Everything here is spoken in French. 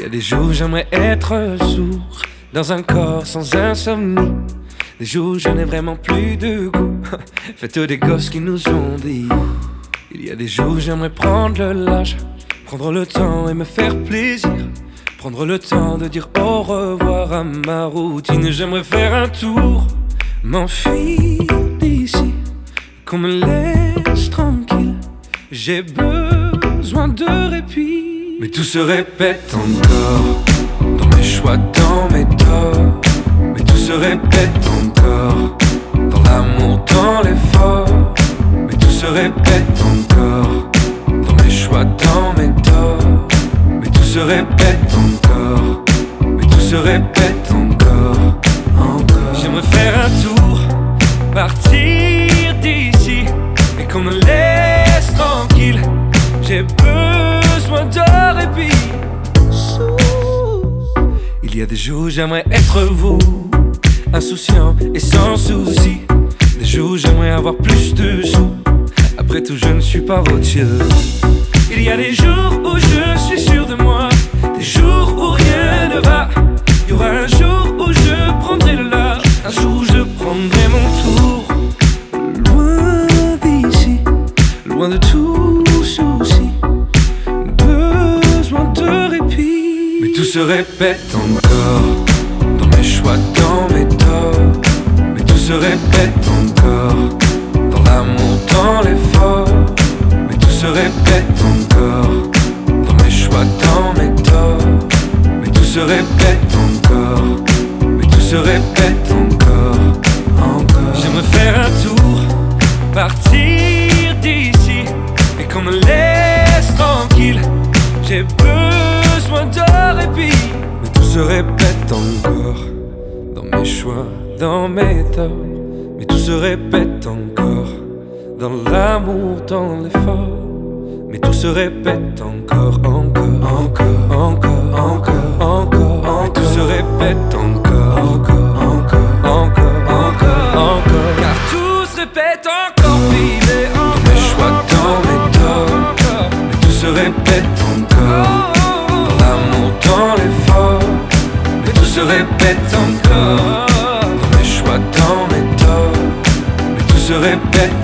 a des jours j'aimerais être sourd, dans un corps sans insomnie. Des jours je n'ai vraiment plus de goût, faites des gosses qui nous ont dit. Il y a des jours j'aimerais prendre le large, prendre le temps et me faire plaisir. Prendre le temps de dire au revoir à ma routine. J'aimerais faire un tour, m'enfuir d'ici, qu'on me laisse tranquille. J'ai besoin de répit. Mais tout se répète encore, dans mes choix, dans mes torts. Mais tout se répète encore, dans l'amour, dans l'effort. Mais tout se répète encore, dans mes choix, dans mes torts. Mais tout se répète encore, mais tout se répète encore, encore. J'aimerais faire un tour, partir d'ici, et qu'on me laisse tranquille. J'ai besoin de répit. Il y a des jours j'aimerais être vous, insouciant et sans souci. Des jours j'aimerais avoir plus de sous, après tout je ne suis pas Rothschild. Il y a des jours où je suis sûr de moi, des jours où rien ne va. Il y aura un jour où je prendrai le large, un jour où je prendrai mon tour. Loin d'ici, loin de tout souci, besoin de répit. Mais tout se répète encore, dans mes choix, dans mes torts. Mais tout se répète encore, dans l'amour, dans l'effort. Mais tout se répète encore, dans mes choix, dans mes torts. Mais tout se répète encore, mais tout se répète encore, encore. J'aimerais faire un tour, partir d'ici, et qu'on me laisse tranquille. J'ai besoin de répit. Mais tout se répète encore, dans mes choix, dans mes torts. Mais tout se répète encore, dans l'amour, dans l'effort. Mais tout se répète encore, encore, encore, encore, encore, encore. Mais tout se répète encore, encore, encore, encore, encore, encore. Car tout se répète encore, baby. Dans mes choix, dans mes torts. Mais tout se répète encore, dans l'amour, dans l'effort. Mais tout se répète encore, dans mes choix, dans mes torts. Mais tout se répète